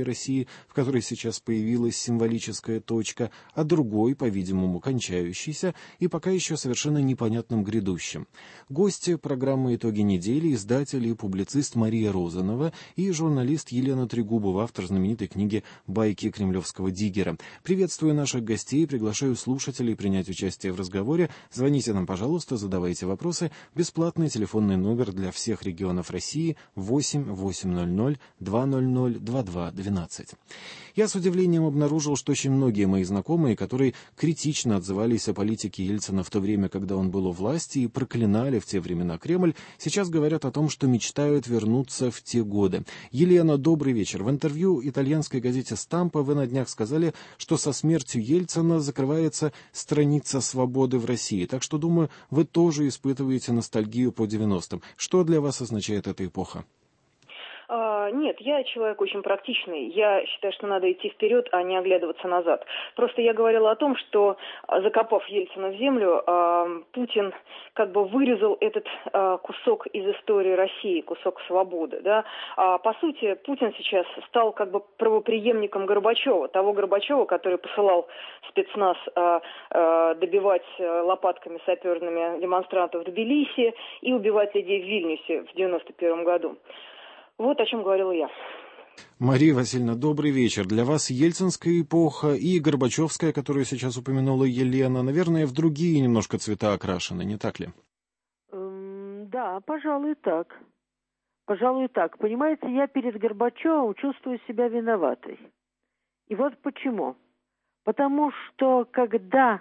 востоке России, в которой сейчас появилась символическая точка, а другой, по-видимому, кончающийся и пока еще совершенно непонятным грядущим. Гости программы «Итоги недели» издатель и публицист Мария Розанова и журналист Елена Трегубова, автор знаменитой книги «Байки кремлевского диггера». Приветствую наших гостей, приглашаю слушателей принять участие в разговоре. Звоните нам, пожалуйста, задавайте вопросы. Бесплатный телефонный номер для всех регионов России 8 800 200 2212. Я с удивлением обнаружил, что очень многие мои знакомые, которые критично отзывались о политике Ельцина в то время, когда он был у власти, и проклинали в те времена Кремль, сейчас говорят о том, что мечтают вернуться в те годы. Елена, добрый вечер. В интервью итальянской газете «Стампа» вы на днях сказали, что со смертью Ельцина закрывается страница свободы в России. Так что, думаю, вы тоже испытываете ностальгию по 90-м. Что для вас означает эта эпоха? Нет, я человек очень практичный. Я считаю, что надо идти вперед, а не оглядываться назад. Просто я говорила о том, что, закопав Ельцина в землю, Путин как бы вырезал этот кусок из истории России, кусок свободы. Да? По сути, Путин сейчас стал как бы правопреемником Горбачева, того Горбачева, который посылал спецназ добивать лопатками саперными демонстрантов в Тбилиси и убивать людей в Вильнюсе в 91 году. Вот о чем говорила я. Мария Васильевна, добрый вечер. Для вас ельцинская эпоха и горбачевская, которую сейчас упомянула Елена, наверное, в другие немножко цвета окрашены, не так ли? Да, пожалуй, так. Пожалуй, так. Понимаете, я перед Горбачевым чувствую себя виноватой. И вот почему. Потому что когда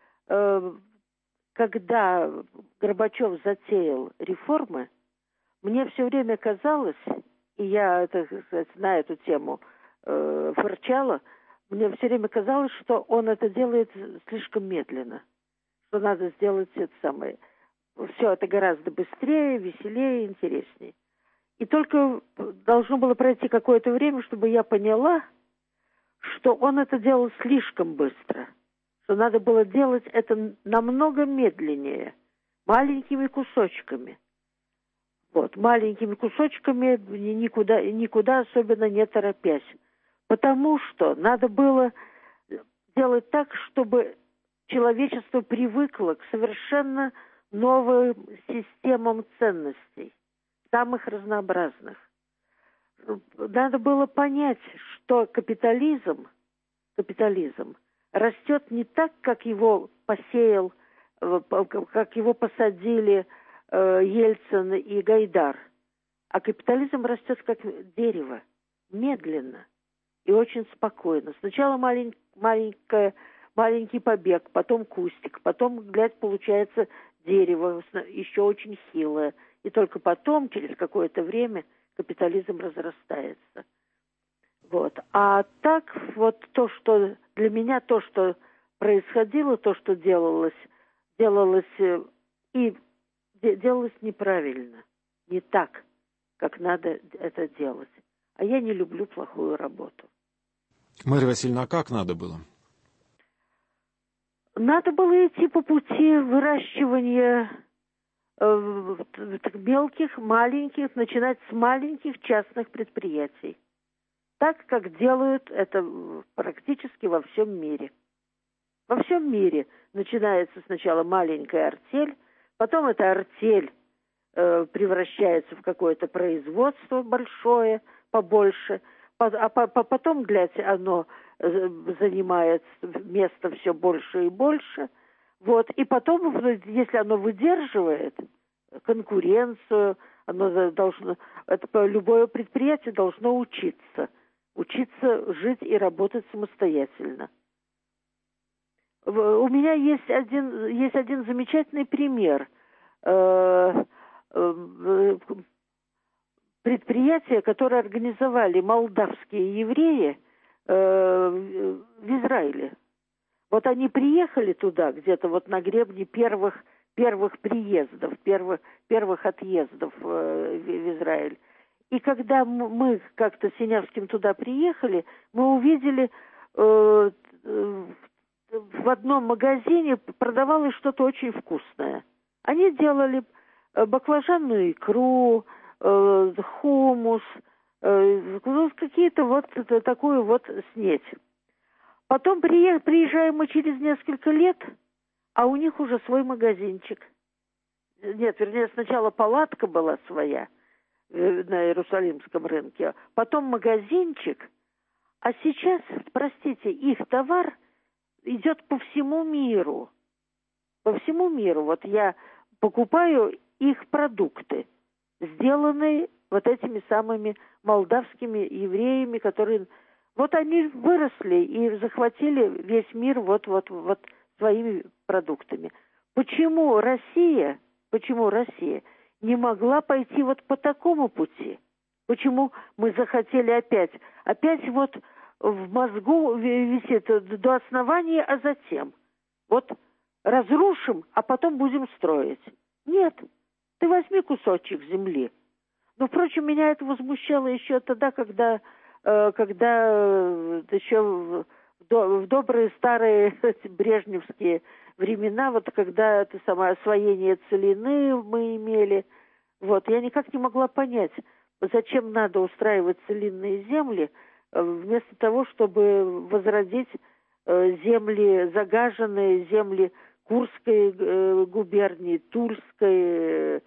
Горбачев затеял реформы, мне все время казалось, и я на эту тему фырчала, мне все время казалось, что он это делает слишком медленно, что надо сделать это самое. Все это гораздо быстрее, веселее, интереснее. И только должно было пройти какое-то время, чтобы я поняла, что он это делал слишком быстро, что надо было делать это намного медленнее, маленькими кусочками. Вот, маленькими кусочками, никуда особенно не торопясь. Потому что надо было делать так, чтобы человечество привыкло к совершенно новым системам ценностей, самых разнообразных. Надо было понять, что капитализм растет не так, как его посеял, как его посадили Ельцин и Гайдар. А капитализм растет как дерево, медленно и очень спокойно. Сначала маленький побег, потом кустик, потом, глядь, получается дерево, еще очень хилое. И только потом, через какое-то время, капитализм разрастается. Вот. А так, вот то, что для меня, то, что происходило, то, что делалось неправильно, не так, как надо это делать. А я не люблю плохую работу. Мария Васильевна, а как надо было? Надо было идти по пути выращивания мелких, маленьких, начинать с маленьких частных предприятий. Так, как делают это практически во всем мире. Во всем мире начинается сначала маленькая артель, потом эта артель превращается в какое-то производство большое, побольше, а потом, глядь, оно занимает место все больше и больше. Вот. И потом, если оно выдерживает конкуренцию, любое предприятие должно учиться жить и работать самостоятельно. У меня есть один замечательный пример. Предприятия, которые организовали молдавские евреи в Израиле. Вот они приехали туда, где-то вот на гребне первых приездов, первых отъездов в Израиль. И когда мы как-то с Синявским туда приехали, мы увидели в одном магазине продавалось что-то очень вкусное. Они делали баклажанную икру, хумус, Ну, какие-то вот такую вот снеть. Потом приезжаем мы через несколько лет, а у них уже свой магазинчик. Нет, вернее, сначала палатка была своя на Иерусалимском рынке, потом магазинчик, а сейчас, простите, их товар идет по всему миру. По всему миру. Вот я покупаю их продукты, сделанные вот этими самыми молдавскими евреями, которые... Вот они выросли и захватили весь мир вот своими продуктами. Почему Россия не могла пойти вот по такому пути? Почему мы захотели опять вот в мозгу висит до основания, а затем вот разрушим, а потом будем строить? Нет, ты возьми кусочек земли. Но, впрочем, меня это возмущало еще тогда, когда еще в добрые старые брежневские времена, вот когда это самое освоение целины мы имели, вот, я никак не могла понять, зачем надо устраивать целинные земли, вместо того, чтобы возродить земли, загаженные земли Курской губернии, Тульской,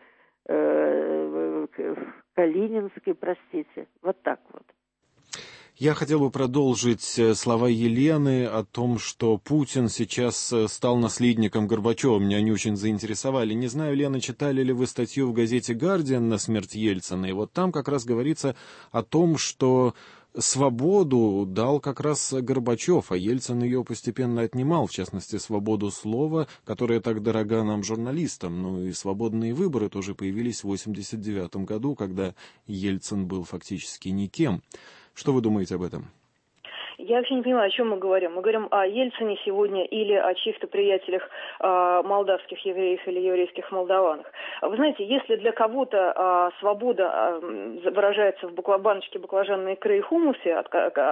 Калининской, простите. Вот так вот. Я хотел бы продолжить слова Елены о том, что Путин сейчас стал наследником Горбачева. Меня они очень заинтересовали. Не знаю, Лена, читали ли вы статью в газете «Гардиан» на смерть Ельцина. И вот там как раз говорится о том, что свободу дал как раз Горбачев, а Ельцин ее постепенно отнимал, в частности, свободу слова, которая так дорога нам, журналистам. Ну и свободные выборы тоже появились в 1989 году, когда Ельцин был фактически никем. Что вы думаете об этом? Я вообще не понимаю, о чем мы говорим. Мы говорим о Ельцине сегодня или о чьих-то приятелях молдавских евреев или еврейских молдаванах. Вы знаете, если для кого-то свобода выражается в баночке баклажанной икры и хумусе,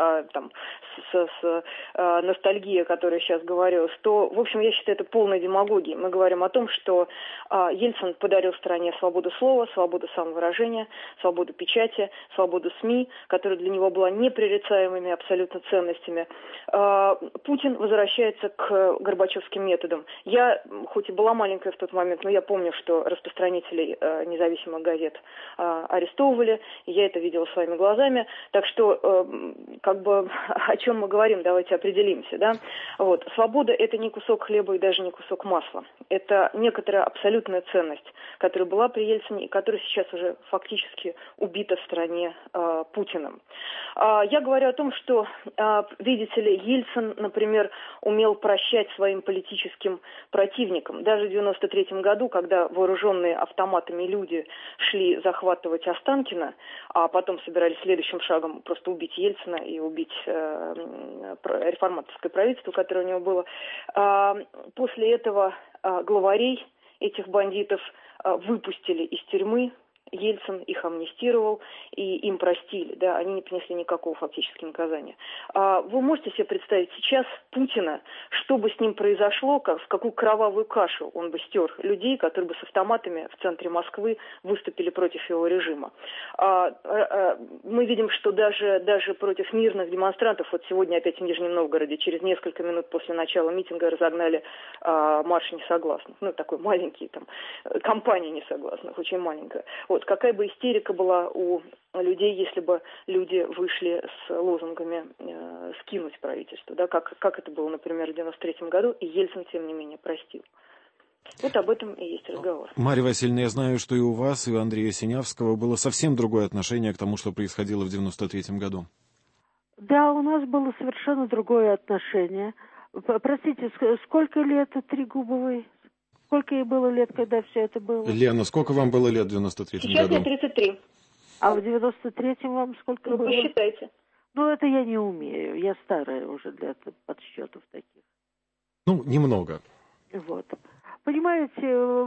с ностальгией, о которой сейчас говорилось, то, в общем, я считаю, это полная демагогия. Мы говорим о том, что Ельцин подарил стране свободу слова, свободу самовыражения, свободу печати, свободу СМИ, которая для него была непрерицаемыми абсолютно ценностями. Путин возвращается к горбачевским методам. Я, хоть и была маленькая в тот момент, но я помню, что распространителей независимых газет арестовывали, и я это видела своими глазами. Так что, о чем мы говорим, давайте определимся. Да? Вот. Свобода – это не кусок хлеба и даже не кусок масла. Это некоторая абсолютная ценность, которая была при Ельцине и которая сейчас уже фактически убита в стране Путиным. Я говорю о том, что видите ли, Ельцин, например, умел прощать своим политическим противникам. Даже в 1993 году, когда вооруженные автоматами люди шли захватывать Останкино, а потом собирались следующим шагом просто убить Ельцина и убить реформаторское правительство, которое у него было, после этого главарей этих бандитов выпустили из тюрьмы. Ельцин их амнистировал, и им простили, да, они не понесли никакого фактически наказания. Вы можете себе представить сейчас Путина, что бы с ним произошло, в какую кровавую кашу он бы стер людей, которые бы с автоматами в центре Москвы выступили против его режима. Мы видим, что даже против мирных демонстрантов, вот сегодня опять в Нижнем Новгороде, через несколько минут после начала митинга разогнали марш несогласных. Ну, такой маленький, компания несогласных, очень маленькая. Вот, какая бы истерика была у людей, если бы люди вышли с лозунгами «скинуть правительство», да, как это было, например, в 1993 году, и Ельцин, тем не менее, простил. Вот об этом и есть разговор. Марья Васильевна, я знаю, что и у вас, и у Андрея Синявского было совсем другое отношение к тому, что происходило в 1993 году. Да, у нас было совершенно другое отношение. Простите, сколько лет Трегубовой? Сколько ей было лет, когда все это было? Лена, сколько вам было лет в 93-м году? Сейчас мне 33. А в 93-м вам сколько было? Посчитайте. Ну, это я не умею. Я старая уже для подсчетов таких. Ну, немного. Вот. Понимаете,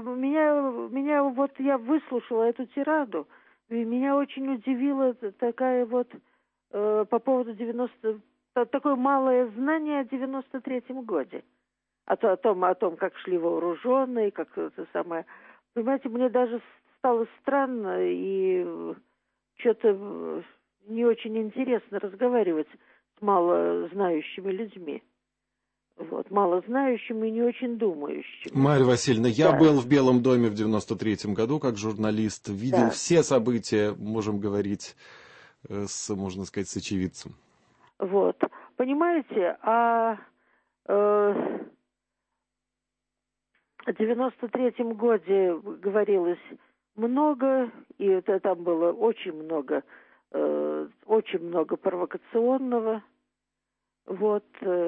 меня вот я выслушала эту тираду, и меня очень удивила такая вот по поводу такое малое знание о 93-м годе. О том, как шли вооруженные, как это самое. Понимаете, мне даже стало странно, и что-то не очень интересно разговаривать с малознающими людьми. Вот, малознающими и не очень думающими. Марья Васильевна, я был в Белом доме в 93-м году как журналист, видел все события, можем говорить, можно сказать, с очевидцем. Вот, понимаете, в 93-м году говорилось много, и это там было очень много провокационного. Вот,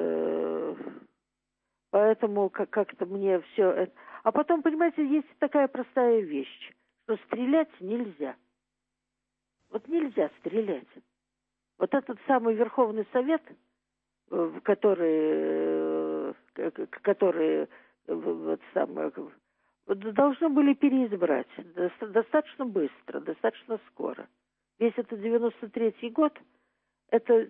поэтому как-то мне все это... А потом, понимаете, есть такая простая вещь, что стрелять нельзя. Вот нельзя стрелять. Вот этот самый Верховный Совет, который должны были переизбрать достаточно быстро, достаточно скоро. Весь этот 93-й год, это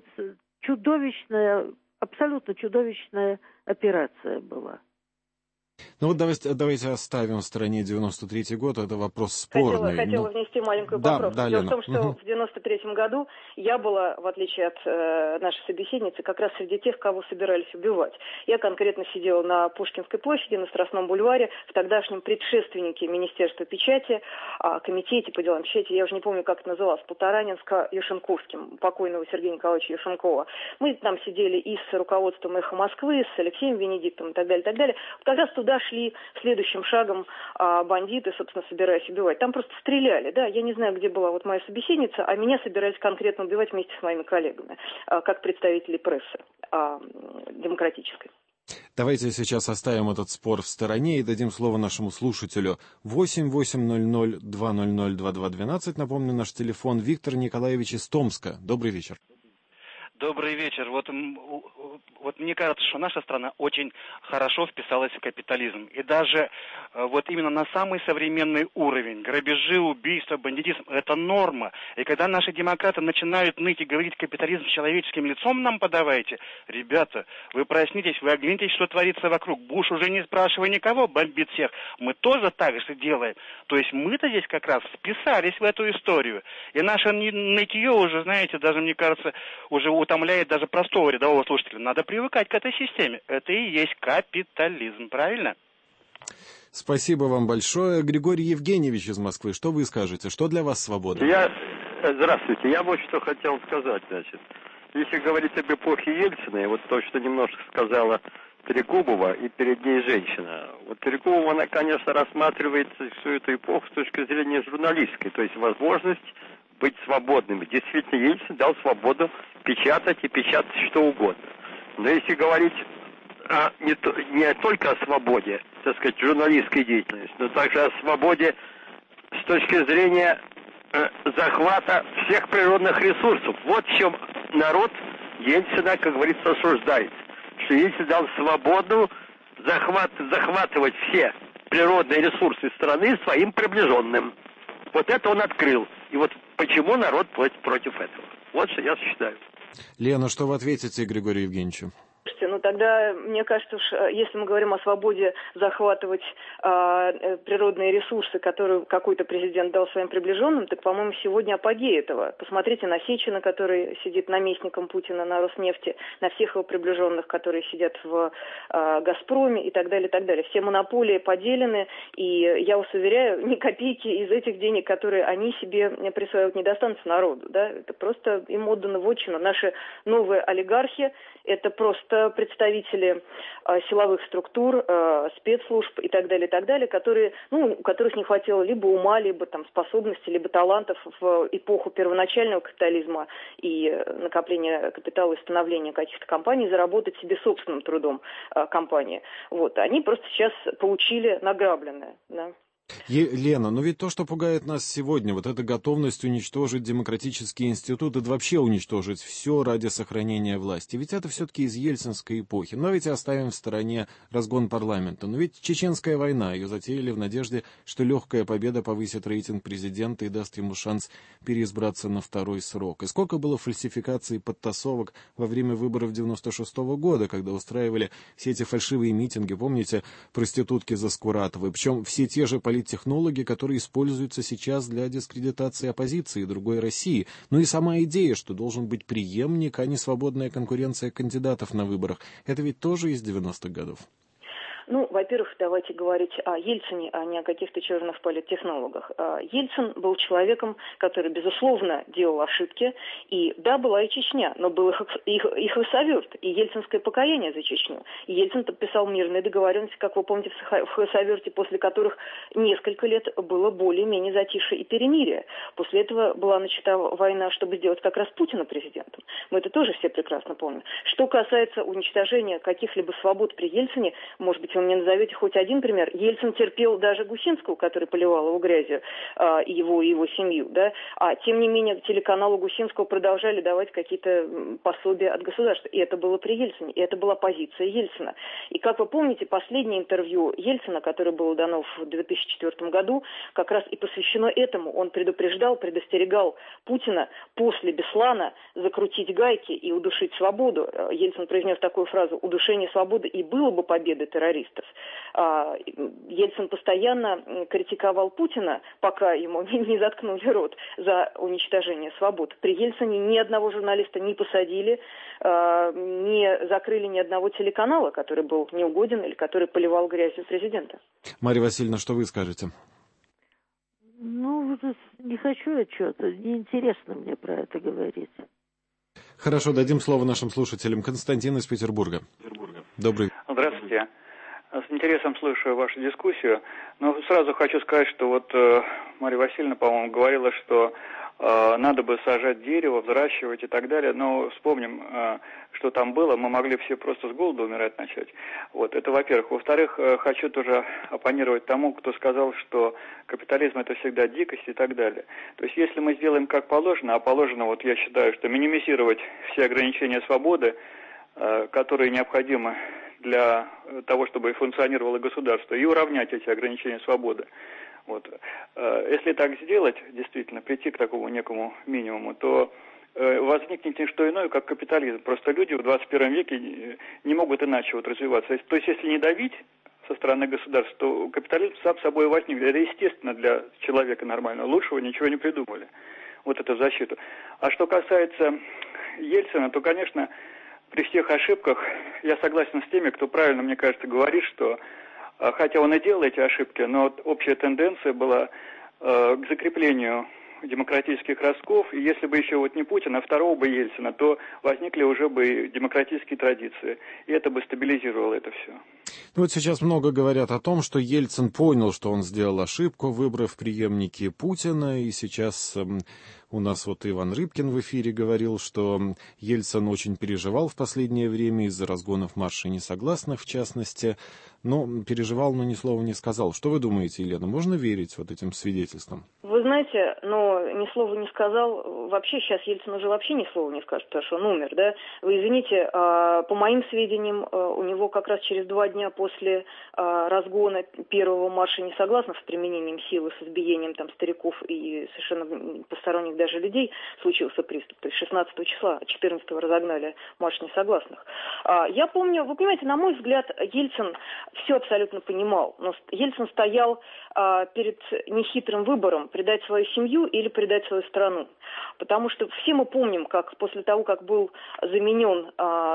абсолютно чудовищная операция была. Ну вот давайте оставим в стороне 93-й год, это вопрос спорный. Хотела внести маленькую поправку. Да, Дело Лена. в том, что в 93-м году я была, в отличие от нашей собеседницы, как раз среди тех, кого собирались убивать. Я конкретно сидела на Пушкинской площади, на Страстном бульваре, в тогдашнем предшественнике Министерства печати, комитете по делам печати, я уже не помню, как это называлось, Полторанинско-Юшенковским, покойного Сергея Николаевича Юшенкова. Мы там сидели и с руководством «Эхо Москвы», с Алексеем Венедиктом и так далее, и так далее. Как раз туда шли следующим шагом бандиты, собственно, собираясь убивать. Там просто стреляли, да. Я не знаю, где была вот моя собеседница, а меня собирались конкретно убивать вместе с моими коллегами, как представители прессы демократической. Давайте сейчас оставим этот спор в стороне и дадим слово нашему слушателю. 8-800-200-2212. Напомню, наш телефон. Виктор Николаевич из Томска. Добрый вечер. Добрый вечер. Вот мне кажется, что наша страна очень хорошо вписалась в капитализм. И даже вот именно на самый современный уровень. Грабежи, убийства, бандитизм – это норма. И когда наши демократы начинают ныть и говорить, капитализм человеческим лицом нам подавайте, ребята, вы проснитесь, вы оглянитесь, что творится вокруг. Буш уже не спрашивая никого, бомбит всех. Мы тоже так же делаем. То есть мы-то здесь как раз вписались в эту историю. И наше нытье уже, знаете, даже, мне кажется, уже утомляет даже простого рядового слушателя. Надо привыкать к этой системе. Это и есть капитализм, правильно? Спасибо вам большое. Григорий Евгеньевич из Москвы, что вы скажете? Что для вас свобода? Здравствуйте. Я вот что хотел сказать, значит. Если говорить об эпохе Ельцина, и вот то, что немножко сказала Трегубова и перед ней женщина. Вот Трегубова, она, конечно, рассматривает всю эту эпоху с точки зрения журналистской, то есть возможность быть свободным. Действительно, Ельцин дал свободу печатать и печатать что угодно. Но если говорить не только о свободе, так сказать, журналистской деятельности, но также о свободе с точки зрения захвата всех природных ресурсов. Вот в чем народ Ельцина, как говорится, осуждает. Что Ельцин дал свободу захватывать все природные ресурсы страны своим приближенным. Вот это он открыл. И вот почему народ против этого. Вот что я считаю. Лена, что вы ответите Григорию Евгеньевичу? Ну тогда, мне кажется, если мы говорим о свободе захватывать природные ресурсы, которые какой-то президент дал своим приближенным, так, по-моему, сегодня апогей этого. Посмотрите на Сечина, который сидит наместником Путина на Роснефти, на всех его приближенных, которые сидят в «Газпроме» и так далее, и так далее. Все монополии поделены, и я вас уверяю, ни копейки из этих денег, которые они себе присваивают, не достанутся народу. Да? Это просто им отдано вотчину. Наши новые олигархи – это просто представители силовых структур, спецслужб и так далее, которые, у которых не хватило либо ума, либо там способностей, либо талантов в эпоху первоначального капитализма и накопления капитала и становления каких-то компаний заработать себе собственным трудом компании. Вот. Они просто сейчас получили награбленное. Да. Лена, но ведь то, что пугает нас сегодня, вот эта готовность уничтожить демократические институты, да вообще уничтожить все ради сохранения власти, ведь это все-таки из ельцинской эпохи. Но ведь оставим в стороне разгон парламента. Но ведь Чеченская война, ее затеяли в надежде, что легкая победа повысит рейтинг президента и даст ему шанс переизбраться на второй срок. И сколько было фальсификаций и подтасовок во время выборов 96-го года, когда устраивали все эти фальшивые митинги, помните, проститутки за Скуратовой, причем все те же политики, политтехнологи, которые используются сейчас для дискредитации оппозиции и другой России. Ну и сама идея, что должен быть преемник, а не свободная конкуренция кандидатов на выборах, это ведь тоже из 90-х годов. Ну, во-первых, давайте говорить о Ельцине, а не о каких-то черных политтехнологах. Ельцин был человеком, который, безусловно, делал ошибки. И да, была и Чечня, но был их хасавюрт, и ельцинское покаяние за Чечню. И Ельцин подписал мирные договоренности, как вы помните, в хасавюрте, после которых несколько лет было более-менее затишье и перемирие. После этого была начата война, чтобы сделать как раз Путина президентом. Мы это тоже все прекрасно помним. Что касается уничтожения каких-либо свобод при Ельцине, может быть, вы мне назовете хоть один пример. Ельцин терпел даже Гусинского, который поливал его грязью, его и его семью, да. А тем не менее телеканалу Гусинского продолжали давать какие-то пособия от государства. И это было при Ельцине. И это была позиция Ельцина. И как вы помните, последнее интервью Ельцина, которое было дано в 2004 году, как раз и посвящено этому. Он предостерегал Путина после Беслана закрутить гайки и удушить свободу. Ельцин произнес такую фразу: «Удушение свободы и было бы победой террористов». Ельцин постоянно критиковал Путина, пока ему не заткнули рот, за уничтожение свобод. При Ельцине ни одного журналиста не посадили, не закрыли ни одного телеканала, который был неугоден или который поливал грязью президента. Марья Васильевна, что вы скажете? Ну, не хочу я что-то, неинтересно мне про это говорить. Хорошо, дадим слово нашим слушателям. Константин из Петербурга. Добрый. Здравствуйте. С интересом слушаю вашу дискуссию, но сразу хочу сказать, что вот Марья Васильевна, по-моему, говорила, что надо бы сажать дерево, взращивать и так далее, но вспомним, что там было, мы могли все просто с голоду умирать начать. Вот, это во-первых. Во-вторых, хочу тоже оппонировать тому, кто сказал, что капитализм это всегда дикость и так далее. То есть, если мы сделаем как положено, а положено, вот я считаю, что минимизировать все ограничения свободы, которые необходимы для того, чтобы функционировало государство, и уравнять эти ограничения свободы. Вот. Если так сделать, действительно, прийти к такому некому минимуму, то возникнет не что иное, как капитализм. Просто люди в 21 веке не могут иначе вот развиваться. То есть, если не давить со стороны государства, то капитализм сам собой возникнет. Это естественно для человека нормального. Лучшего ничего не придумали. Вот это в защиту. А что касается Ельцина, то, конечно, при всех ошибках я согласен с теми, кто правильно, мне кажется, говорит, что хотя он и делал эти ошибки, но общая тенденция была к закреплению демократических ростков, и если бы еще вот не Путин, а второго бы Ельцина, то возникли уже бы демократические традиции, и это бы стабилизировало это все. Ну вот сейчас много говорят о том, что Ельцин понял, что он сделал ошибку, выбрав преемники Путина, и сейчас у нас вот Иван Рыбкин в эфире говорил, что Ельцин очень переживал в последнее время из-за разгонов марша несогласных, в частности, но переживал, но ни слова не сказал. Что вы думаете, Елена, можно верить вот этим свидетельствам? Вы знаете, но ни слова не сказал. Вообще сейчас Ельцин уже вообще ни слова не скажет, потому что он умер, да? Вы извините, по моим сведениям, у него как раз через 2 дня после разгона первого марша несогласных с применением силы, с избиением там стариков и совершенно посторонних даже людей случился приступ. То есть 16 числа, 14 разогнали марш несогласных. Я помню, вы понимаете, на мой взгляд, Ельцин все абсолютно понимал. Но Ельцин стоял перед нехитрым выбором: предать свою семью или предать свою страну. Потому что все мы помним, как после того, как был заменен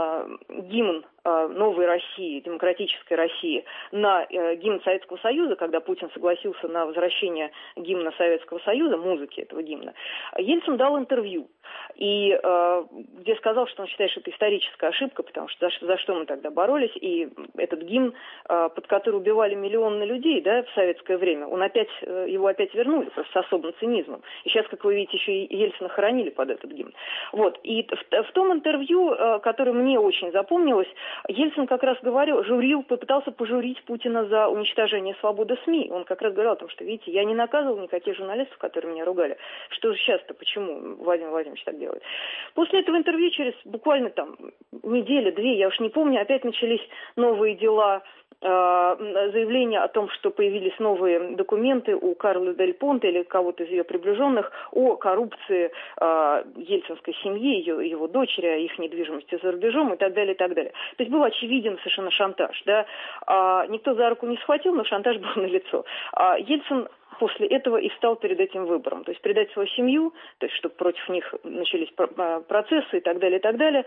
гимн новой России, демократической России, на гимн Советского Союза, когда Путин согласился на возвращение гимна Советского Союза, музыки этого гимна, Ельцин дал интервью, и где сказал, что он считает, что это историческая ошибка, потому что за что мы тогда боролись, и этот гимн, под который убивали миллионы людей, да, в советское время, его опять вернули с особым цинизмом. И сейчас, как вы видите, еще и Ельцина хоронили под этот гимн. Вот. И в том интервью, которое мне очень запомнилось, Ельцин как раз попытался пожурить Путина за уничтожение свободы СМИ. Он как раз говорил о том, что, видите, я не наказывал никаких журналистов, которые меня ругали. Что же сейчас-то, почему Владимир Владимирович так делает? После этого интервью через буквально там неделю-две, я уж не помню, опять начались новые дела заявление о том, что появились новые документы у Карлы Дель Понте или кого-то из ее приближенных о коррупции ельцинской семьи, его дочери, их недвижимости за рубежом и так далее, и так далее. То есть был очевиден совершенно шантаж. Да? Никто за руку не схватил, но шантаж был налицо. Ельцин после этого и встал перед этим выбором. То есть предать свою семью, то есть чтобы против них начались процессы и так далее,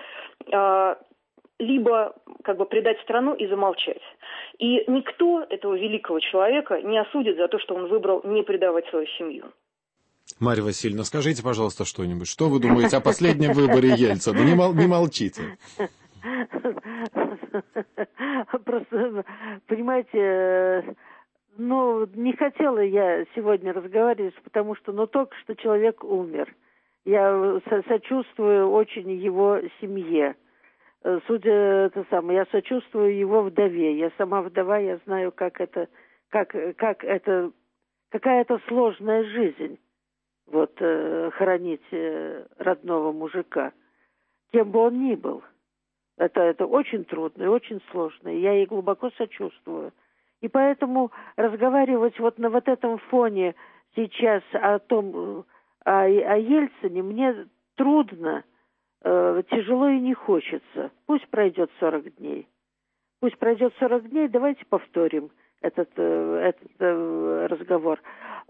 либо как бы предать страну и замолчать. И никто этого великого человека не осудит за то, что он выбрал не предавать свою семью. Марья Васильевна, скажите, пожалуйста, что-нибудь. Что вы думаете о последнем выборе Ельцина? Не молчите. Просто, понимаете, не хотела я сегодня разговаривать, потому что, только что человек умер. Я сочувствую очень его семье. Я сочувствую его вдове. Я сама вдова, я знаю, какая это сложная жизнь. Хоронить родного мужика, кем бы он ни был. Это очень трудно и очень сложно. Я ей глубоко сочувствую. И поэтому разговаривать на этом фоне сейчас о Ельцине мне трудно, тяжело и не хочется. Пусть пройдет 40 дней. Пусть пройдет 40 дней, давайте повторим этот разговор.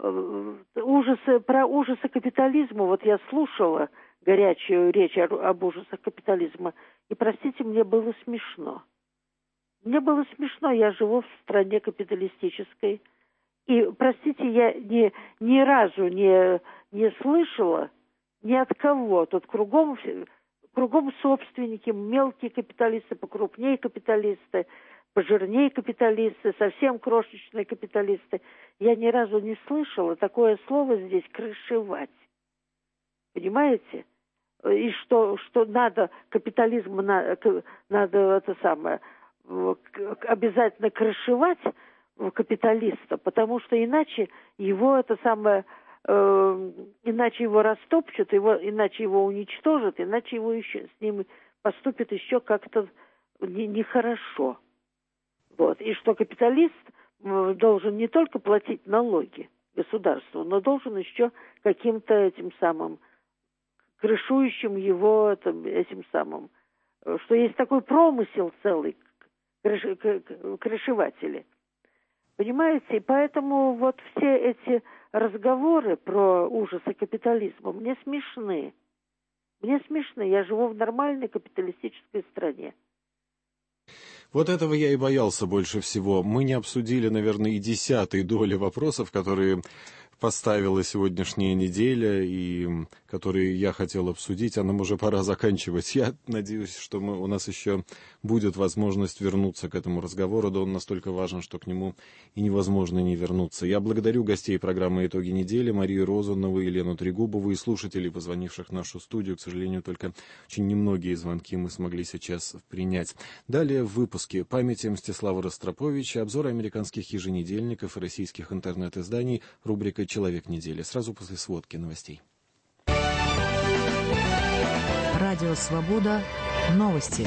Про ужасы капитализма, я слушала горячую речь об ужасах капитализма, и, простите, мне было смешно. Мне было смешно, я живу в стране капиталистической, и, простите, я ни разу не слышала ни от кого. Тут кругом собственники, мелкие капиталисты, покрупнее капиталисты, пожирнее капиталисты, совсем крошечные капиталисты. Я ни разу не слышала такое слово здесь «крышевать». Понимаете? И что надо капитализм, надо обязательно крышевать капиталиста, потому что иначе его иначе его растопчут, иначе его уничтожат, иначе его еще с ним поступит еще как-то нехорошо. И что капиталист должен не только платить налоги государству, но должен еще каким-то этим самым крышующим его этим самым, что есть такой промысел целый, крышеватели. Понимаете? И поэтому все эти разговоры про ужасы капитализма мне смешны. Мне смешно. Я живу в нормальной капиталистической стране. Этого я и боялся больше всего. Мы не обсудили, наверное, и 10-й доли вопросов, которые поставила сегодняшняя неделя и которые я хотел обсудить, а нам уже пора заканчивать. Я надеюсь, что у нас еще будет возможность вернуться к этому разговору, да он настолько важен, что к нему и невозможно не вернуться. Я благодарю гостей программы «Итоги недели», Марию Розанову, Елену Трегубову и слушателей, позвонивших в нашу студию. К сожалению, только очень немногие звонки мы смогли сейчас принять. Далее в выпуске памяти Мстислава Ростроповича, обзор американских еженедельников и российских интернет-изданий, рубрика «Человек недели». Сразу после сводки новостей. Радио «Свобода». Новости.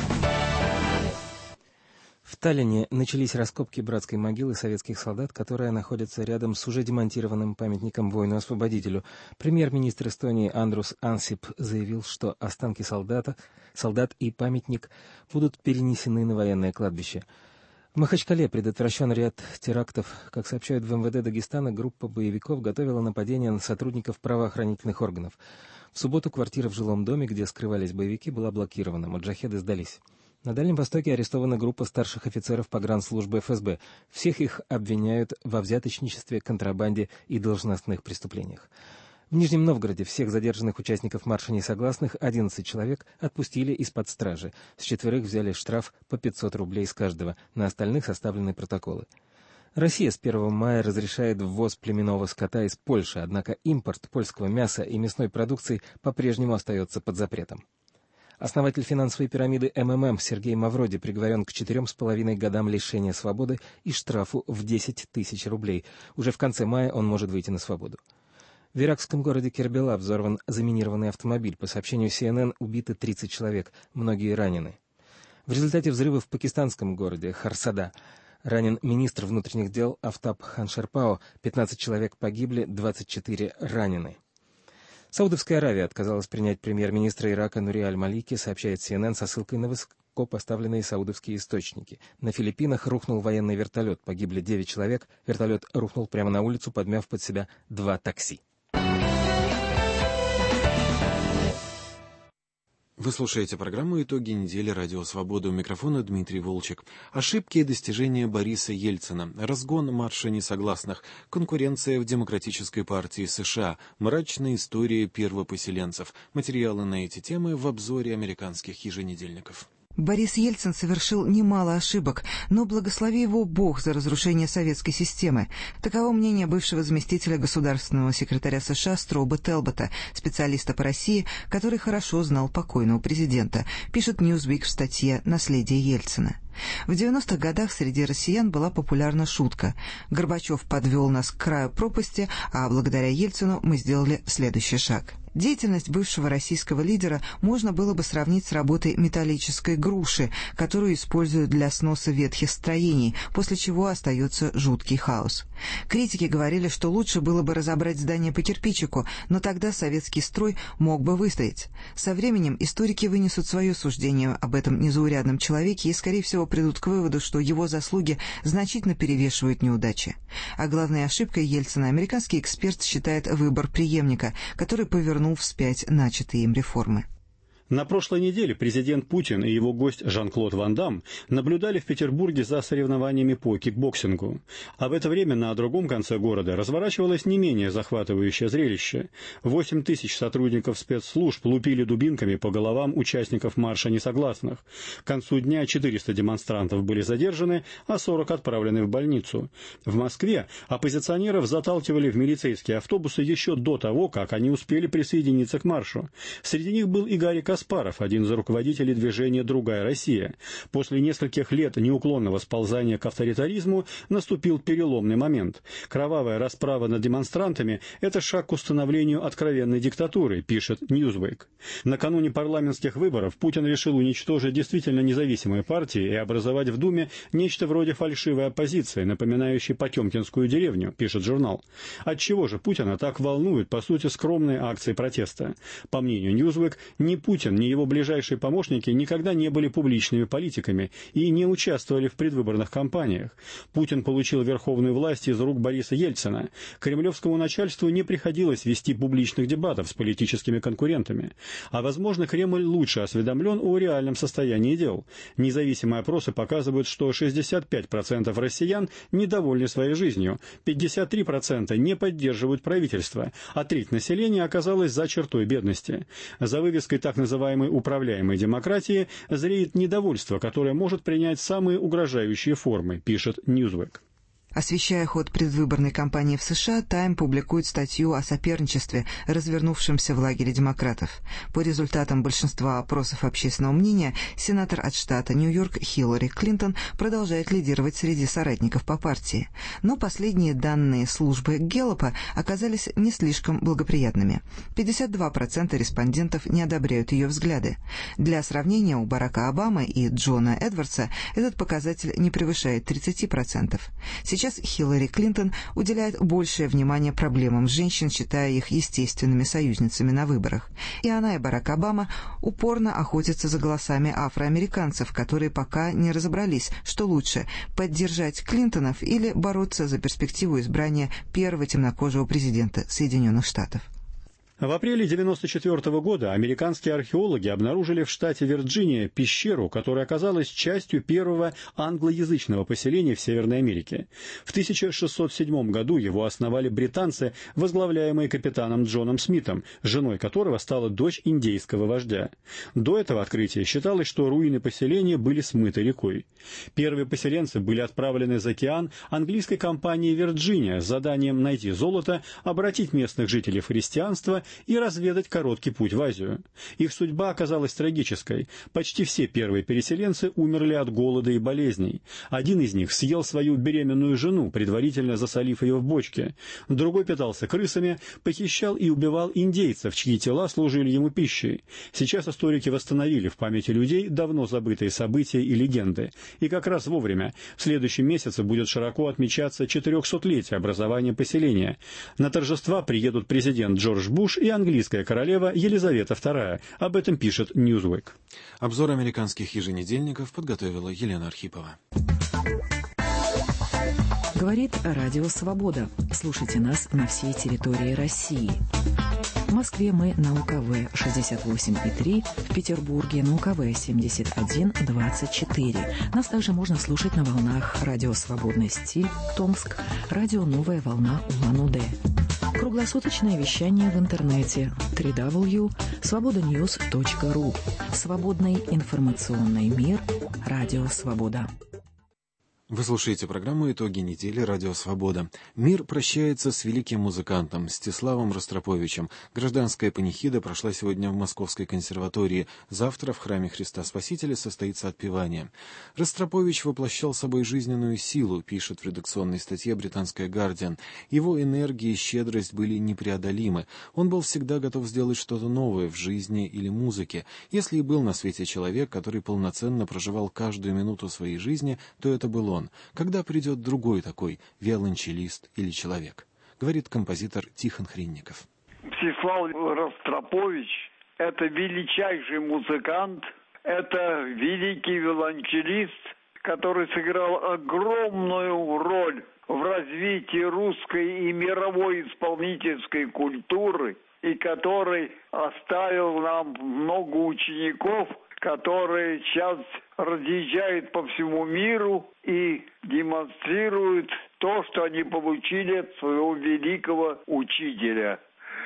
В Таллине начались раскопки братской могилы советских солдат, которая находится рядом с уже демонтированным памятником воину-освободителю. Премьер-министр Эстонии Андрус Ансип заявил, что останки солдат и памятник будут перенесены на военное кладбище. В Махачкале предотвращен ряд терактов. Как сообщают в МВД Дагестана, группа боевиков готовила нападение на сотрудников правоохранительных органов. В субботу квартира в жилом доме, где скрывались боевики, была блокирована. Маджахеды сдались. На Дальнем Востоке арестована группа старших офицеров погранслужбы ФСБ. Всех их обвиняют во взяточничестве, контрабанде и должностных преступлениях. В Нижнем Новгороде всех задержанных участников марша несогласных, 11 человек, отпустили из-под стражи. С 4 взяли штраф по 500 рублей с каждого. На остальных составлены протоколы. Россия с 1 мая разрешает ввоз племенного скота из Польши, однако импорт польского мяса и мясной продукции по-прежнему остается под запретом. Основатель финансовой пирамиды МММ Сергей Мавроди приговорен к 4,5 годам лишения свободы и штрафу в 10 тысяч рублей. Уже в конце мая он может выйти на свободу. В иракском городе Кербела взорван заминированный автомобиль. По сообщению CNN, убиты 30 человек, многие ранены. В результате взрыва в пакистанском городе Харсада Ранен министр внутренних дел Афтаб Ханшерпао. 15 человек погибли, 24 ранены. Саудовская Аравия отказалась принять премьер-министра Ирака Нури аль-Малики, сообщает CNN со ссылкой на высоко поставленные саудовские источники. На Филиппинах рухнул военный вертолет. Погибли 9 человек. Вертолет рухнул прямо на улицу, подмяв под себя 2 такси. Вы слушаете программу «Итоги недели. Радио Свобода». У микрофона Дмитрий Волчек. Ошибки и достижения Бориса Ельцина. Разгон марша несогласных. Конкуренция в Демократической партии США. Мрачная история первопоселенцев. Материалы на эти темы в обзоре американских еженедельников. Борис Ельцин совершил немало ошибок, но благослови его Бог за разрушение советской системы. Таково мнение бывшего заместителя государственного секретаря США Строуба Телбота, специалиста по России, который хорошо знал покойного президента, пишет Newsweek в статье «Наследие Ельцина». В 90-х годах среди россиян была популярна шутка: «Горбачев подвел нас к краю пропасти, а благодаря Ельцину мы сделали следующий шаг». Деятельность бывшего российского лидера можно было бы сравнить с работой металлической груши, которую используют для сноса ветхих строений, после чего остается жуткий хаос. Критики говорили, что лучше было бы разобрать здание по кирпичику, но тогда советский строй мог бы выстоять. Со временем историки вынесут свое суждение об этом незаурядном человеке и, скорее всего, придут к выводу, что его заслуги значительно перевешивают неудачи. А главной ошибкой Ельцина американский эксперт считает выбор преемника, который повернул вспять начатые им реформы. На прошлой неделе президент Путин и его гость Жан-Клод Ван Дамм наблюдали в Петербурге за соревнованиями по кикбоксингу. А в это время на другом конце города разворачивалось не менее захватывающее зрелище. 8 тысяч сотрудников спецслужб лупили дубинками по головам участников марша несогласных. К концу дня 400 демонстрантов были задержаны, а 40 отправлены в больницу. В Москве оппозиционеров заталкивали в милицейские автобусы еще до того, как они успели присоединиться к маршу. Среди них был и Гарри Каспаров, один из руководителей движения «Другая Россия». После нескольких лет неуклонного сползания к авторитаризму наступил переломный момент. Кровавая расправа над демонстрантами – это шаг к установлению откровенной диктатуры, пишет Newsweek. Накануне парламентских выборов Путин решил уничтожить действительно независимые партии и образовать в Думе нечто вроде фальшивой оппозиции, напоминающей потемкинскую деревню, пишет журнал. Отчего же Путина так волнуют, по сути, скромные акции протеста? По мнению Newsweek, ни Путин, ни его ближайшие помощники никогда не были публичными политиками и не участвовали в предвыборных кампаниях. Путин получил верховную власть из рук Бориса Ельцина. Кремлевскому начальству не приходилось вести публичных дебатов с политическими конкурентами. А, возможно, Кремль лучше осведомлен о реальном состоянии дел. Независимые опросы показывают, что 65% россиян недовольны своей жизнью, 53% не поддерживают правительство, а треть населения оказалась за чертой бедности. За вывеской так называемой управляемой демократии зреет недовольство, которое может принять самые угрожающие формы, пишет Newsweek. Освещая ход предвыборной кампании в США, «Тайм» публикует статью о соперничестве, развернувшемся в лагере демократов. По результатам большинства опросов общественного мнения, сенатор от штата Нью-Йорк Хиллари Клинтон продолжает лидировать среди соратников по партии. Но последние данные службы Гэллопа оказались не слишком благоприятными. 52% респондентов не одобряют ее взгляды. Для сравнения, у Барака Обамы и Джона Эдвардса этот показатель не превышает 30%. Сейчас Хиллари Клинтон уделяет большее внимание проблемам женщин, считая их естественными союзницами на выборах. И она, и Барак Обама упорно охотятся за голосами афроамериканцев, которые пока не разобрались, что лучше – поддержать Клинтонов или бороться за перспективу избрания первого темнокожего президента Соединенных Штатов. В апреле 1994 года американские археологи обнаружили в штате Вирджиния пещеру, которая оказалась частью первого англоязычного поселения в Северной Америке. В 1607 году его основали британцы, возглавляемые капитаном Джоном Смитом, женой которого стала дочь индейского вождя. До этого открытия считалось, что руины поселения были смыты рекой. Первые поселенцы были отправлены за океан английской компанией «Вирджиния» с заданием найти золото, обратить местных жителей в христианство и разведать короткий путь в Азию. Их судьба оказалась трагической. Почти все первые переселенцы умерли от голода и болезней. Один из них съел свою беременную жену, предварительно засолив ее в бочке. Другой питался крысами, похищал и убивал индейцев, чьи тела служили ему пищей. Сейчас историки восстановили в памяти людей давно забытые события и легенды. И как раз вовремя. В следующем месяце будет широко отмечаться 400-летие образования поселения. На торжества приедут президент Джордж Буш и английская королева Елизавета II. Об этом пишет Newsweek. Обзор американских еженедельников подготовила Елена Архипова. Говорит Радио Свобода. Слушайте нас на всей территории России. В Москве мы на УКВ 68,3, в Петербурге на УКВ 71,24. Нас также можно слушать на волнах Радио Свободный стиль, Томск, Радио Новая волна Улан-Удэ. Круглосуточное вещание в интернете www.svobodanews.ru. Свободный информационный мир. Радио Свобода. Вы слушаете программу «Итоги недели. Радио Свобода». Мир прощается с великим музыкантом Мстиславом Ростроповичем. Гражданская панихида прошла сегодня в Московской консерватории. Завтра в храме Христа Спасителя состоится отпевание. Ростропович воплощал собой жизненную силу, пишет в редакционной статье британская «Гардиан». Его энергия и щедрость были непреодолимы. Он был всегда готов сделать что-то новое в жизни или музыке. Если и был на свете человек, который полноценно проживал каждую минуту своей жизни, то это был он. Когда придет другой такой виолончелист или человек, говорит композитор Тихон Хринников. Мстислав Ростропович – это величайший музыкант, это великий виолончелист, который сыграл огромную роль в развитии русской и мировой исполнительской культуры, и который оставил нам много учеников, которые сейчас разъезжают по всему миру и демонстрируют то, что они получили от своего великого учителя.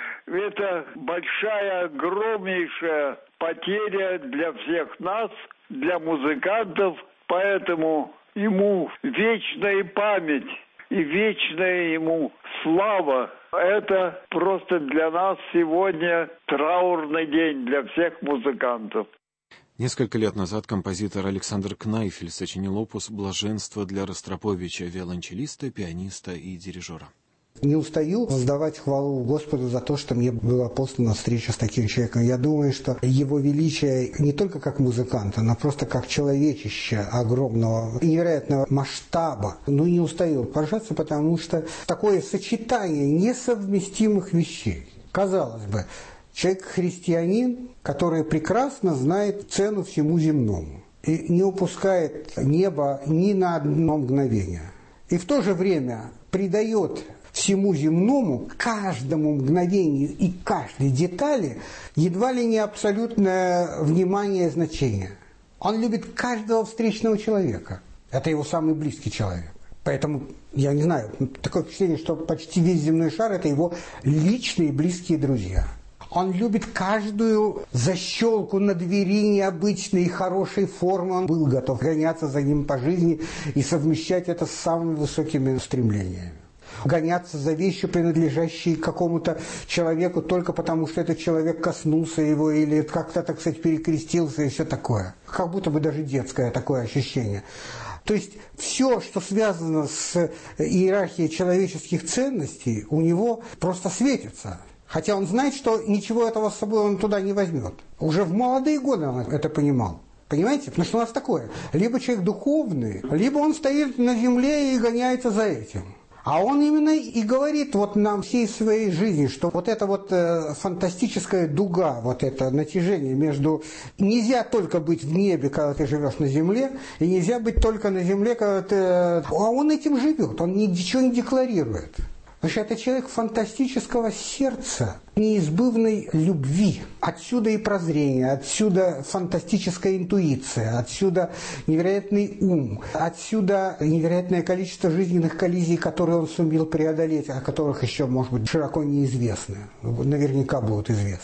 Это большая, огромнейшая потеря для всех нас, для музыкантов, поэтому ему вечная память и вечная ему слава. Это просто для нас сегодня траурный день для всех музыкантов. Несколько лет назад композитор Александр Кнайфель сочинил опус «Блаженство» для Ростроповича, виолончелиста, пианиста и дирижера. Не устаю воздавать хвалу Господу за то, что мне была послана встреча с таким человеком. Я думаю, что его величие не только как музыканта, но просто как человечища огромного, невероятного масштаба. Не устаю поражаться, потому что такое сочетание несовместимых вещей. Казалось бы, человек-христианин, который прекрасно знает цену всему земному и не упускает небо ни на одно мгновение. И в то же время придает всему земному, каждому мгновению и каждой детали едва ли не абсолютное внимание и значение. Он любит каждого встречного человека. Это его самый близкий человек. Поэтому, я не знаю, такое впечатление, что почти весь земной шар – это его личные близкие друзья. Он любит каждую защелку на двери необычной и хорошей формы. Он был готов гоняться за ним по жизни и совмещать это с самыми высокими стремлениями. Гоняться за вещью, принадлежащей какому-то человеку, только потому, что этот человек коснулся его или как-то, так сказать, перекрестился и все такое. Как будто бы даже детское такое ощущение. То есть все, что связано с иерархией человеческих ценностей, у него просто светится. Хотя он знает, что ничего этого с собой он туда не возьмет. Уже в молодые годы он это понимал. Понимаете? Потому что у нас такое. Либо человек духовный, либо он стоит на земле и гоняется за этим. А он именно и говорит вот нам всей своей жизни, что вот эта вот фантастическая дуга, вот это натяжение между... Нельзя только быть в небе, когда ты живешь на земле, и нельзя быть только на земле, когда ты... А он этим живет, он ничего не декларирует. Потому что это человек фантастического сердца, неизбывной любви. Отсюда и прозрение, отсюда фантастическая интуиция, отсюда невероятный ум, отсюда невероятное количество жизненных коллизий, которые он сумел преодолеть, о которых еще, может быть, широко неизвестны. Наверняка будут известны.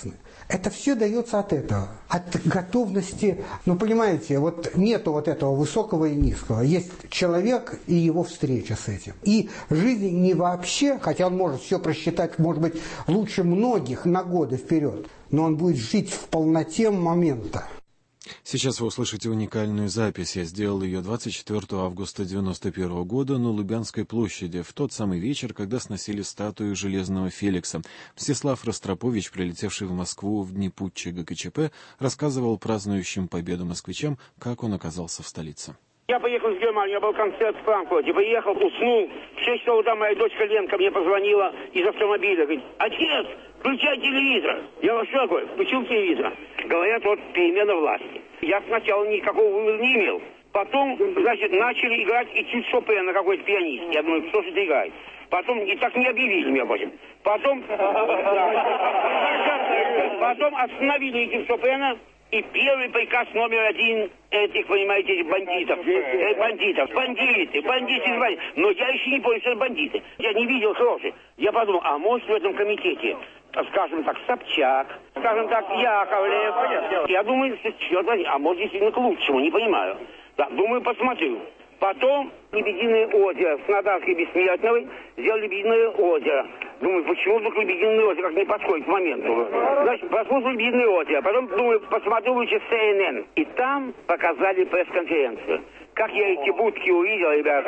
Это все дается от этого, от готовности, ну понимаете, вот нету вот этого высокого и низкого, есть человек и его встреча с этим. И жизнь не вообще, хотя он может все просчитать, может быть, лучше многих на годы вперед, но он будет жить в полноте момента. Сейчас вы услышите уникальную запись. Я сделал ее 24 августа 1991 года на Лубянской площади, в тот самый вечер, когда сносили статую Железного Феликса. Мстислав Ростропович, прилетевший в Москву в дни путча ГКЧП, рассказывал празднующим победу москвичам, как он оказался в столице. Я поехал в Германию, я был концерт в Франкфурте, поехал, уснул. В 6 часов утра моя дочка Ленка мне позвонила из автомобиля. Говорит: отец, включай телевизор. Я говорю: что такое? Включил телевизор. Говорят, вот перемена власти. Я сначала никакого вывода не имел. Потом, значит, начали играть этюд Шопена, какой-то пианист. Я думаю, кто же это играет? Потом, и так не объявили, между прочим. Потом остановили этюд Шопена. И первый приказ номер один этих, понимаете, бандитов. Бандиты звали. Но я еще не понял, что это бандиты. Я не видел хороших. Я подумал, а может в этом комитете, скажем так, Собчак, скажем так, Яковлев. Я думаю, что, черт возьми, а может действительно к лучшему, не понимаю. Да, думаю, посмотрю. Потом «Лебединое озеро» с Наташей Бессмертновой сделали «Лебединое озеро». Думаю, почему вдруг «Лебединое озеро» как не подходит к моменту. Значит, послушал «Лебединое озеро». Потом, думаю, посмотрю лучше CNN. И там показали пресс-конференцию. Как я эти будки увидел, ребята.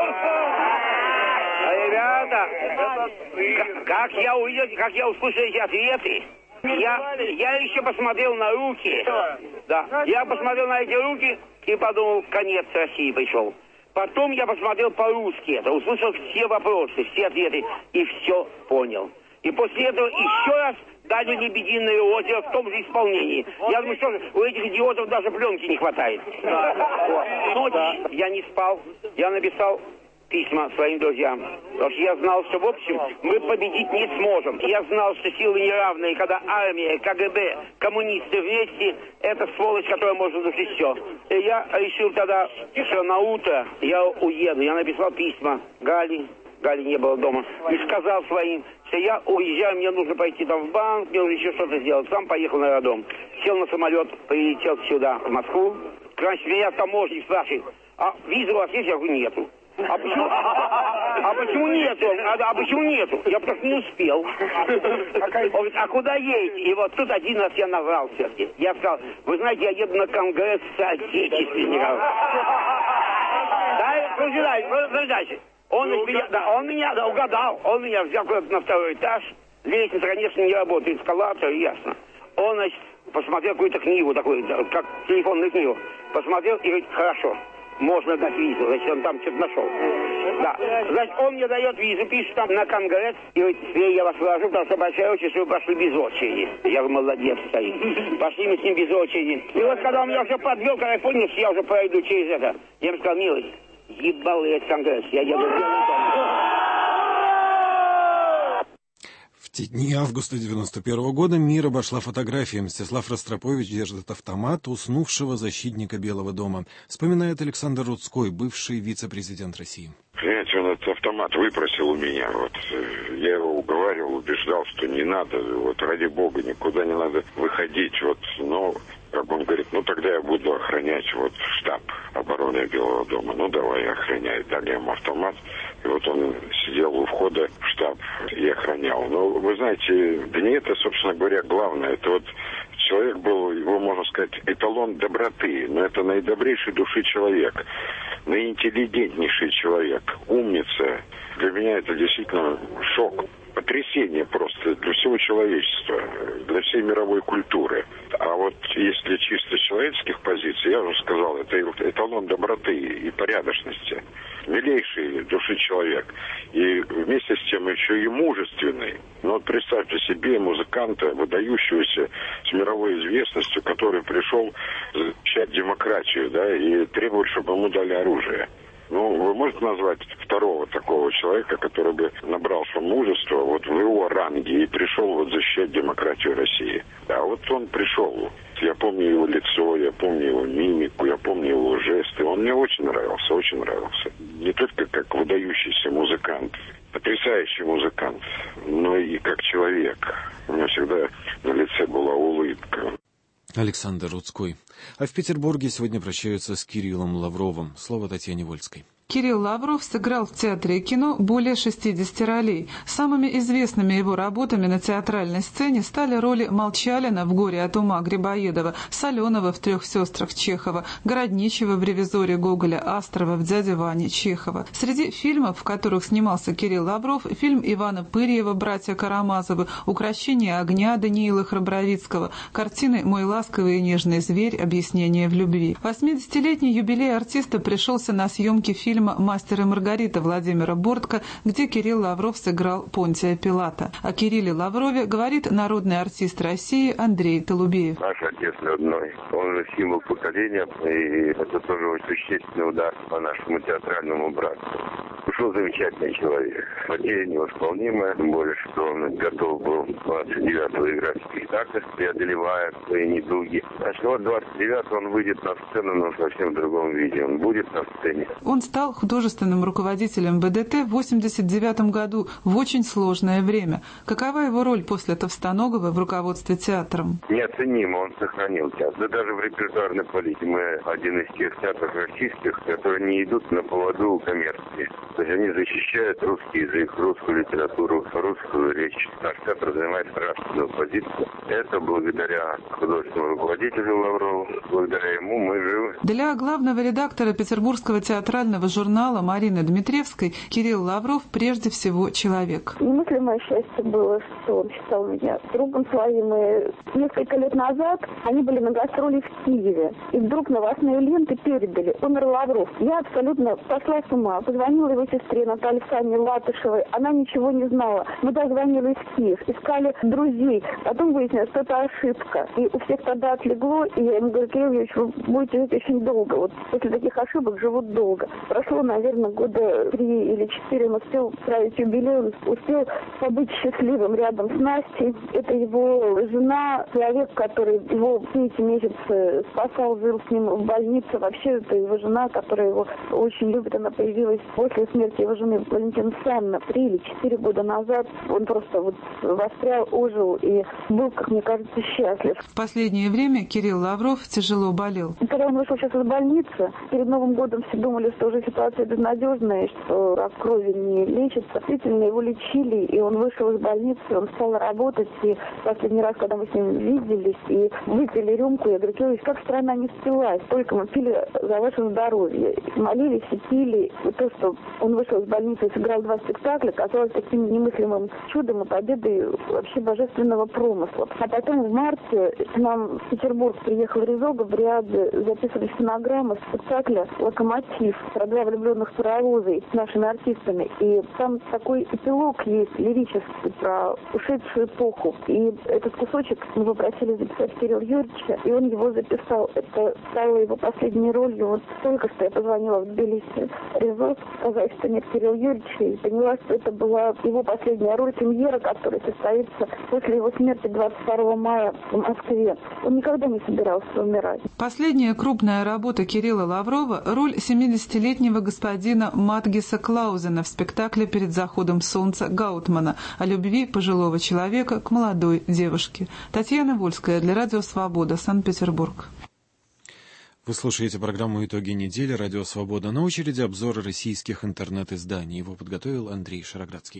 Ребята, как я увидел, как я услышал эти ответы. Я еще посмотрел на руки. Да, я посмотрел на эти руки и подумал, конец России пришел. Потом я посмотрел по-русски это, услышал все вопросы, все ответы и все понял. И после этого еще раз дали «Лебединое озеро» в том же исполнении. Я думаю, что у этих идиотов даже пленки не хватает. Ночь я не спал, я написал письма своим друзьям. Потому что я знал, что в общем мы победить не сможем. Я знал, что силы неравные, когда армия, КГБ, коммунисты вместе, это сволочь, которая может задушить все. И я решил тогда, что на утро я уеду. Я написал письма Гали не было дома, и сказал своим, что я уезжаю, мне нужно пойти там в банк, мне нужно еще что-то сделать. Сам поехал на аэродром. Сел на самолет, прилетел сюда, в Москву. Раньше меня таможник спрашивает: а виза у вас есть? Я говорю: нету. А почему нету? А почему нету? Я просто не успел. Он говорит: а куда едете? И вот тут один раз я наврал все-таки. Я сказал: вы знаете, я еду на конгресс соотечественников. Да, слушай дальше. Он меня угадал. Он меня взял куда-то на второй этаж. Лестница, конечно, не работает, эскалатор, ясно. Он, значит, посмотрел какую-то книгу, такую, как телефонную книгу. Посмотрел и говорит: хорошо. Можно дать визу, значит, он там что-то нашел. Да. Значит, он мне дает визу, пишет там на конгресс, и говорит: теперь я вас вложу, потому что большая очередь, что вы пошли без очереди. Я говорю: молодец, старик. Пошли мы с ним без очереди. И вот когда он меня уже подвел, когда я понял, что я уже пройду через это, я ему сказал: милый, ебал я этот конгресс, я еду в Белый дом. В те дни августа 1991 года мир обошла фотография. Мстислав Ростропович держит автомат уснувшего защитника Белого дома. Вспоминает Александр Рудской, бывший вице-президент России. Понимаете, он этот автомат выпросил у меня. Вот я его уговаривал, убеждал, что не надо, вот ради бога, никуда не надо выходить. Вот, но, как он говорит, ну тогда я буду охранять вот штаб обороны Белого дома. Ну давай, охраняй. Дали ему автомат. И вот он сидел у входа в штаб и охранял. Но вы знаете, да не это, собственно говоря, главное. Это вот человек был, его можно сказать, эталон доброты. Но это наидобрейшей души человек. Наинтеллигентнейший человек. Умница. Для меня это действительно шок. Потрясение просто для всего человечества, для всей мировой культуры. А вот если чисто с человеческих позиций, я уже сказал, это эталон доброты и порядочности. Милейший души человек. И вместе с тем еще и мужественный. Но вот представьте себе музыканта, выдающегося с мировой известностью, который пришел защищать демократию, да, и требовать, чтобы ему дали оружие. Ну, вы можете назвать второго такого человека, который бы набрался мужества вот в его ранге и пришел вот защищать демократию России? А вот он пришел. Я помню его лицо, я помню его мимику, я помню его жесты. Он мне очень нравился, очень нравился. не только как выдающийся музыкант, потрясающий музыкант, но и как человек. У меня всегда на лице была улыбка. Александр Рудской. А в Петербурге сегодня прощаются с Кириллом Лавровым. Слово Татьяне Вольской. Кирилл Лавров сыграл в театре и кино более 60 ролей. Самыми известными его работами на театральной сцене стали роли Молчалина в «Горе от ума» Грибоедова, Соленова в «Трех сестрах» Чехова, Городничева в «Ревизоре» Гоголя, Астрова в «Дяде Ване» Чехова. Среди фильмов, в которых снимался Кирилл Лавров, фильм Ивана Пырьева «Братья Карамазовы», «Укрощение огня» Даниила Храбровицкого, картины «Мой ласковый и нежный зверь. Объяснение в любви». 80-летний юбилей артиста пришелся на съемки фильма «Мастер и Маргарита» Владимира Бортко, где Кирилл Лавров сыграл Понтия Пилата. О Кирилле Лаврове говорит народный артист России Андрей Толубеев. Наш отец родной, он же символ поколения, и это тоже очень существенный удар по нашему театральному брату. Ушел замечательный человек. Потеря невосполнимая, тем более, что он готов был 29-го играть в спектакль, преодолевая свои недуги. Значит, вот 29-го он выйдет на сцену, но в совсем другом виде. Он будет на сцене. Он стал художественным руководителем ВДТ в 1989 году в очень сложное время. Какова его роль после Товстоногова в руководстве театром? Неоценимо, он сохранил театр. Да даже в репертуарной политике мы один из тех театров российских, которые не идут на поводу у коммерции. То есть они защищают русский язык, русскую литературу, русскую речь. Наш театр занимает нравственную позицию. Это благодаря художественному руководителю Лаврову, благодаря ему мы живы. Для главного редактора Петербургского театрального журнала Марины Дмитриевской Кирилл Лавров прежде всего человек. Немыслимое счастье было, что он считал меня другом своим. И несколько лет назад они были на гастроли в Киеве. И вдруг новостные ленты передали: умер Лавров. Я абсолютно пошла с ума. Позвонила его сестре Наталье Сане Латышевой. Она ничего не знала. Мы дозвонились в Киев, искали друзей. Потом выяснилось, что это ошибка. И у всех тогда отлегло. И я ему говорю: Кирилл Юрьевич, вы будете жить очень долго. Вот после таких ошибок живут долго. Прошло, наверное, года 3 или 4. Он успел справить юбилей, он успел побыть счастливым рядом с Настей. Это его жена, человек, который его все эти месяцы спасал, жил с ним в больнице. Вообще, это его жена, которая его очень любит. Она появилась после смерти его жены Валентины Санны 3 или 4 года назад. Он просто вот воспрял, ожил и был, как мне кажется, счастлив. В последнее время Кирилл Лавров тяжело болел. Когда он вышел сейчас из больницы, перед Новым годом все думали, что уже ситуация безнадежная, что рак крови не лечится. Действительно, его лечили, и он вышел из больницы, он стал работать. И последний раз, когда мы с ним виделись и выпили рюмку, я говорю: Кирилл, как страна не спилась, только мы пили за ваше здоровье. Молились и пили. И то, что он вышел из больницы и сыграл 2 спектакля, казалось таким немыслимым чудом и победой вообще божественного промысла. А потом в марте к нам в Петербург приехал Резогов в Риаде записывали фонограммы спектакля «Локомотив» про 2 влюбленных паровоза с нашими артистами. И там такой эпилог есть лирический про ушедшую эпоху. И этот кусочек мы попросили записать Кирилла Юрьевича, и он его записал. Это стало его последней ролью. Вот только что я позвонила в Тбилиси Резов, сказать, что нет Кирилла Юрьевича, и поняла, что это была его последняя роль, премьера, которая состоится после его смерти 22 мая в Москве. Он никогда не собирался умирать. Последняя крупная работа Кирилла Лаврова – роль 70-летнего господина Матгиса Клаузена в спектакле «Перед заходом солнца» Гаутмана о любви пожилого человека к молодой девушке. Татьяна Вольская для Радио Свобода, Санкт-Петербург. Вы слушаете программу «Итоги недели», Радио Свобода. На очереди обзор российских интернет-изданий. Его подготовил Андрей Шароградский.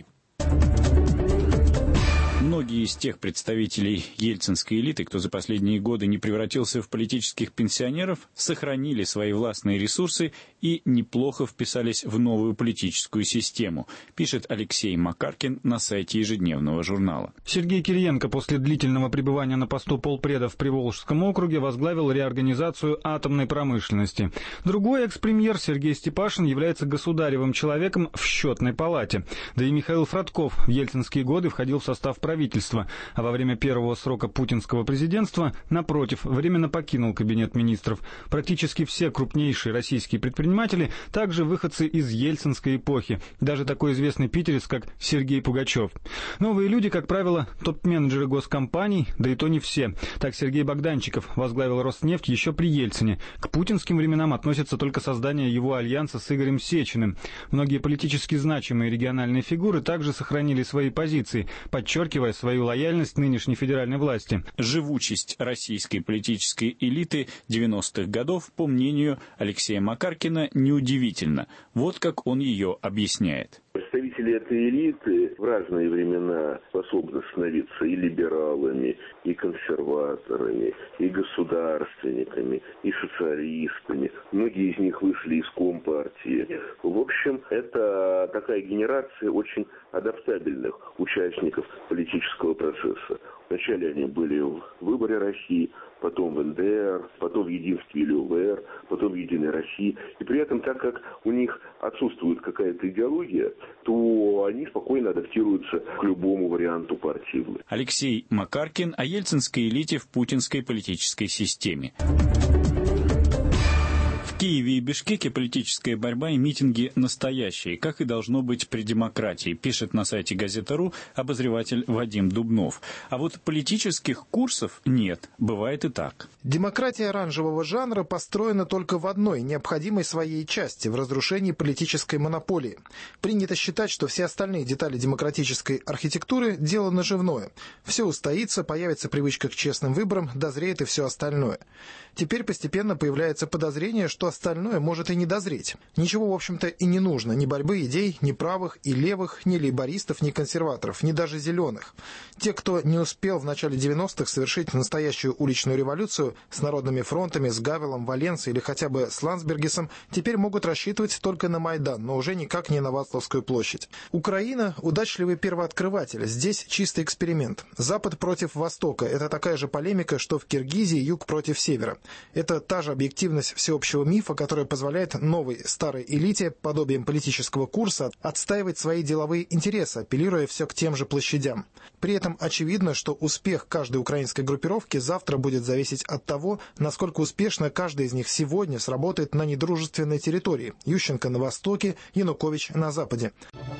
Многие из тех представителей ельцинской элиты, кто за последние годы не превратился в политических пенсионеров, сохранили свои властные ресурсы и неплохо вписались в новую политическую систему, пишет Алексей Макаркин на сайте ежедневного журнала. Сергей Кириенко после длительного пребывания на посту полпреда в Приволжском округе возглавил реорганизацию атомной промышленности. Другой экс-премьер Сергей Степашин является государевым человеком в счетной палате. Да и Михаил Фродков в ельцинские годы входил в состав правительства правительства, а во время первого срока путинского президентства, напротив, временно покинул кабинет министров. Практически все крупнейшие российские предприниматели также выходцы из ельцинской эпохи, даже такой известный питерец, как Сергей Пугачев. Новые люди, как правило, топ-менеджеры госкомпаний, да и то не все. Так Сергей Богданчиков возглавил Роснефть еще при Ельцине. К путинским временам относится только создание его альянса с Игорем Сечиным. Многие политически значимые региональные фигуры также сохранили свои позиции, подчеркивая свою лояльность нынешней федеральной власти. Живучесть российской политической элиты 90-х годов, по мнению Алексея Макаркина, неудивительна. Вот как он ее объясняет. Представители этой элиты в разные времена способны становиться и либералами, и консерваторами, и государственниками, и социалистами. Многие из них вышли из Компартии. В общем, это такая генерация очень адаптабельных участников политического процесса. Вначале они были в «Выборе России», потом в НДР, потом в «Единстве» или УВР, потом в «Единой России». И при этом, так как у них отсутствует какая-то идеология, то они спокойно адаптируются к любому варианту партии. Алексей Макаркин о ельцинской элите в путинской политической системе. В Киеве и Бишкеке политическая борьба и митинги настоящие, как и должно быть при демократии, пишет на сайте Газета.ру обозреватель Вадим Дубнов. А вот политических курсов нет, бывает и так. Демократия оранжевого жанра построена только в одной, необходимой своей части, в разрушении политической монополии. Принято считать, что все остальные детали демократической архитектуры – дело наживное. Все устоится, появится привычка к честным выборам, дозреет и все остальное. Теперь постепенно появляется подозрение, что остальное может и не дозреть. Ничего, в общем-то, и не нужно. Ни борьбы идей, ни правых и левых, ни лейбористов, ни консерваторов, ни даже зеленых. Те, кто не успел в начале 90-х совершить настоящую уличную революцию с народными фронтами, с Гавелом, Валенсой или хотя бы с Ландсбергисом, теперь могут рассчитывать только на Майдан, но уже никак не на Вацлавскую площадь. Украина – удачливый первооткрыватель. Здесь чистый эксперимент. Запад против Востока – это такая же полемика, что в Киргизии юг против севера. Это та же объективность всеобщего мифа, которая позволяет новой старой элите, подобием политического курса, отстаивать свои деловые интересы, апеллируя все к тем же площадям. При этом очевидно, что успех каждой украинской группировки завтра будет зависеть от того, насколько успешно каждый из них сегодня сработает на недружественной территории. Ющенко на востоке, Янукович на западе.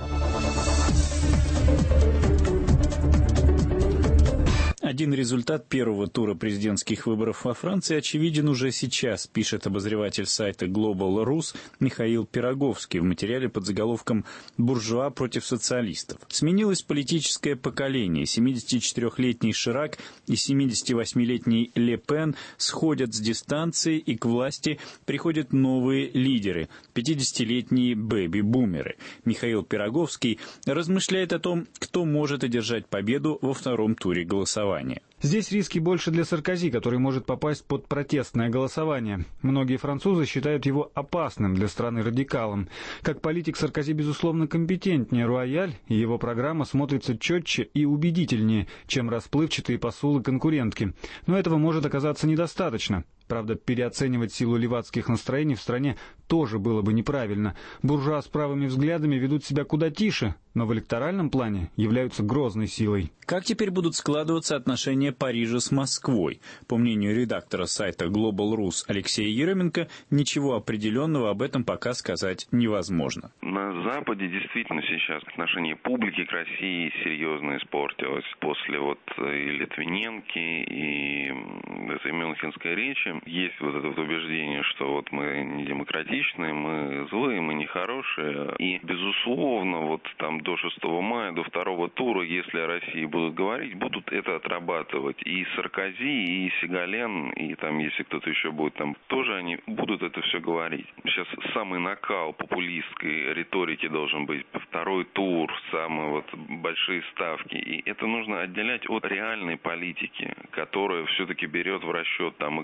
Один результат первого тура президентских выборов во Франции очевиден уже сейчас, пишет обозреватель сайта Global Rus Михаил Пироговский в материале под заголовком «Буржуа против социалистов». Сменилось политическое поколение. 74-летний Ширак и 78-летний Ле Пен сходят с дистанции, и к власти приходят новые лидеры – 50-летние бэби-бумеры. Михаил Пироговский размышляет о том, кто может одержать победу во втором туре голосования. Здесь риски больше для Саркози, который может попасть под протестное голосование. Многие французы считают его опасным для страны радикалом. Как политик Саркози, безусловно, компетентнее Руаяль, и его программа смотрится четче и убедительнее, чем расплывчатые посулы конкурентки. Но этого может оказаться недостаточно. Правда, переоценивать силу левацких настроений в стране тоже было бы неправильно. Буржуа с правыми взглядами ведут себя куда тише, но в электоральном плане являются грозной силой. Как теперь будут складываться отношения Парижа с Москвой? По мнению редактора сайта Global Rus Алексея Еременко, ничего определенного об этом пока сказать невозможно. На Западе действительно сейчас отношение публики к России серьезно испортилось. После и Литвиненки, и этой мюнхенской речи есть вот это убеждение, что мы не демократичные, мы злые, мы нехорошие. И, безусловно, там до 6 мая, до второго тура, если о России будут говорить, будут это отрабатывать. И Саркози, и Сигален, и если кто-то еще будет тоже они будут это все говорить. Сейчас самый накал популистской риторики должен быть. Второй тур, самые большие ставки. И это нужно отделять от реальной политики, которая все-таки берет в расчет экономические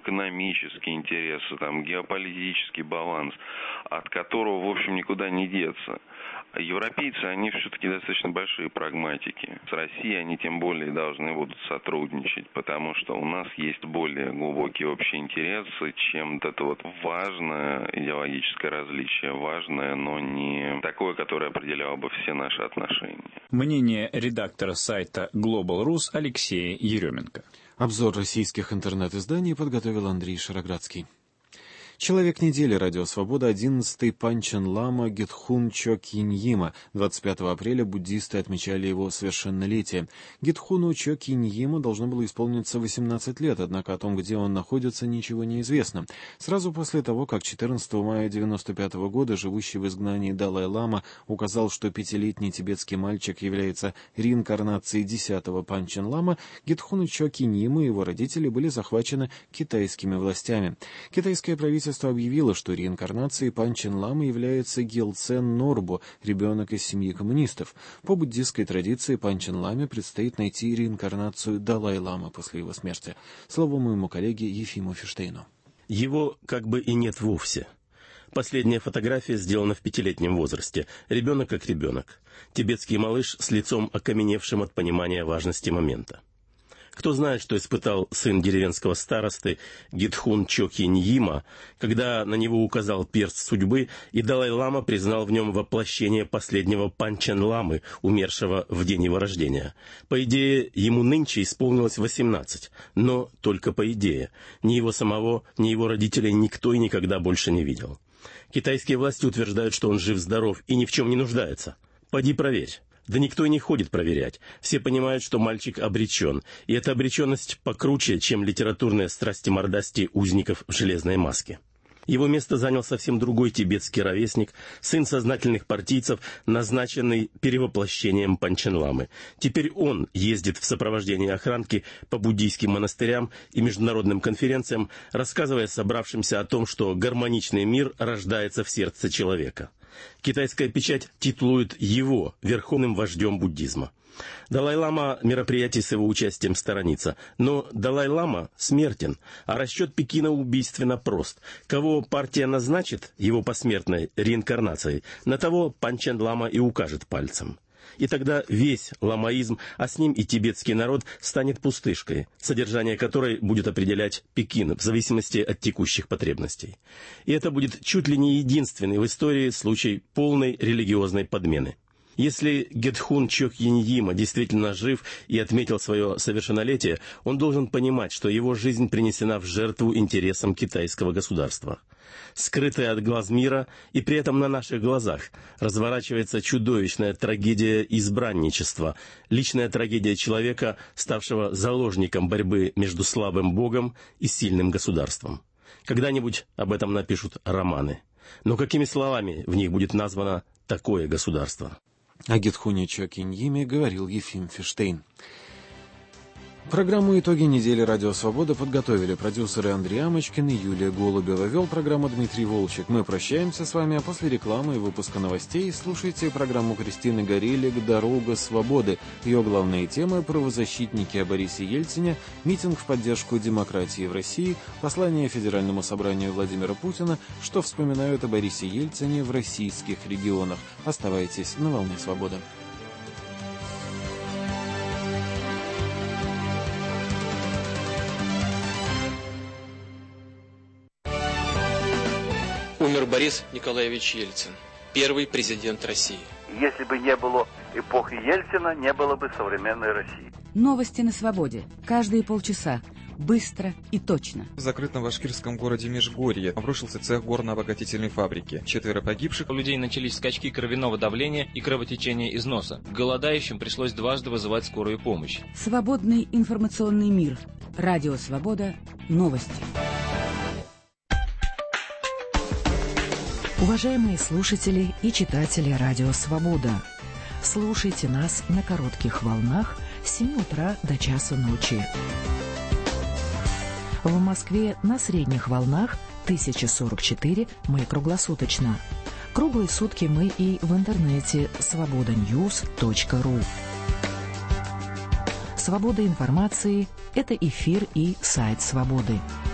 экономические интересы, там, геополитический баланс, от которого, в общем, никуда не деться. Европейцы, они все-таки достаточно большие прагматики. С Россией они тем более должны будут сотрудничать, потому что у нас есть более глубокие общие интересы, чем вот это вот важное идеологическое различие. Важное, но не такое, которое определяло бы все наши отношения. Мнение редактора сайта Global Rus Алексея Еременко. Обзор российских интернет-изданий подготовил Андрей Шароградский. Человек недели «Радио Свобода» 11-й Панчен Лама Гитхун Чокиньима. 25 апреля буддисты отмечали его совершеннолетие. Гитхуну Чокиньиму должно было исполниться 18 лет, однако о том, где он находится, ничего не известно. Сразу после того, как 14 мая 1995 года живущий в изгнании Далай-лама указал, что 5-летний тибетский мальчик является реинкарнацией 10-го Панчен Лама, Гитхуну Чокиньиму и его родители были захвачены китайскими властями. Китайское правительство объявило, что реинкарнацией Панчен Ламы является Гелцен Норбо, ребенок из семьи коммунистов. По буддистской традиции Панчен Ламе предстоит найти реинкарнацию Далай-ламы после его смерти. Слово моему коллеге Ефиму Фиштейну. Его как бы и нет вовсе. Последняя фотография сделана в 5-летнем возрасте. Ребенок как ребенок. Тибетский малыш с лицом окаменевшим от понимания важности момента. Кто знает, что испытал сын деревенского старосты Гитхун Чокиньима, когда на него указал перст судьбы, и Далай-лама признал в нем воплощение последнего Панчен-ламы, умершего в день его рождения. По идее, ему нынче исполнилось 18, но только по идее. Ни его самого, ни его родителей никто и никогда больше не видел. Китайские власти утверждают, что он жив-здоров и ни в чем не нуждается. Поди проверь. Да никто и не ходит проверять. Все понимают, что мальчик обречен. И эта обреченность покруче, чем литературные страсти-мордасти узников в железной маске. Его место занял совсем другой тибетский ровесник, сын сознательных партийцев, назначенный перевоплощением Панчен-ламы. Теперь он ездит в сопровождении охранки по буддийским монастырям и международным конференциям, рассказывая собравшимся о том, что гармоничный мир рождается в сердце человека. Китайская печать титулует его верховным вождем буддизма. Далай-лама мероприятий с его участием сторонится, но Далай-лама смертен, а расчет Пекина убийственно прост. Кого партия назначит его посмертной реинкарнацией, на того Панчен-лама и укажет пальцем. И тогда весь ламаизм, а с ним и тибетский народ, станет пустышкой, содержание которой будет определять Пекин в зависимости от текущих потребностей. И это будет чуть ли не единственный в истории случай полной религиозной подмены. Если Гитхун Чокиньима действительно жив и отметил свое совершеннолетие, он должен понимать, что его жизнь принесена в жертву интересам китайского государства. Скрытая от глаз мира, и при этом на наших глазах разворачивается чудовищная трагедия избранничества, личная трагедия человека, ставшего заложником борьбы между слабым богом и сильным государством. Когда-нибудь об этом напишут романы. Но какими словами в них будет названо такое государство? О Гитхуне Чокиньиме говорил Ефим Фиштейн. Программу «Итоги недели. Радио Свобода» подготовили продюсеры Андрей Амочкин и Юлия Голубева. Вел программу Дмитрий Волчек. Мы прощаемся с вами, а после рекламы и выпуска новостей слушайте программу Кристины Горелик «Дорога свободы». Ее главные темы – правозащитники о Борисе Ельцине, митинг в поддержку демократии в России, послание Федеральному собранию Владимира Путина, что вспоминают о Борисе Ельцине в российских регионах. Оставайтесь на волне свободы. Умер Борис Николаевич Ельцин, первый президент России. Если бы не было эпохи Ельцина, не было бы современной России. Новости на свободе. Каждые полчаса. Быстро и точно. В закрытом башкирском городе Межгорье обрушился цех горно-обогатительной фабрики. 4 погибших. У людей начались скачки кровяного давления и кровотечения из носа. Голодающим пришлось дважды вызывать скорую помощь. Свободный информационный мир. Радио Свобода. Новости. Уважаемые слушатели и читатели Радио Свобода, слушайте нас на коротких волнах с 7 утра до часу ночи. В Москве на средних волнах 1044 мы круглосуточно. Круглые сутки мы и в интернете svobodanews.ru. Свобода информации – это эфир и сайт Свободы.